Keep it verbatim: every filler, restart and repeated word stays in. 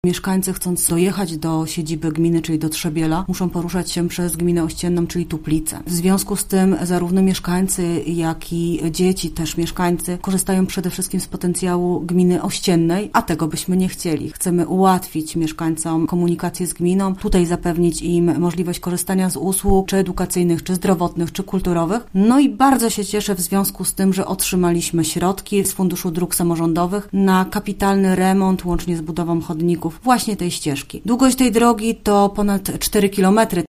Mieszkańcy, chcąc dojechać do siedziby gminy, czyli do Trzebiela, muszą poruszać się przez gminę ościenną, czyli Tuplice. W związku z tym zarówno mieszkańcy, jak i dzieci, też mieszkańcy, korzystają przede wszystkim z potencjału gminy ościennej, a tego byśmy nie chcieli. Chcemy ułatwić mieszkańcom komunikację z gminą, tutaj zapewnić im możliwość korzystania z usług, czy edukacyjnych, czy zdrowotnych, czy kulturowych. No i bardzo się cieszę w związku z tym, że otrzymaliśmy środki z Funduszu Dróg Samorządowych na kapitalny remont, łącznie z budową chodników właśnie tej ścieżki. Długość tej drogi to ponad cztery kilometry.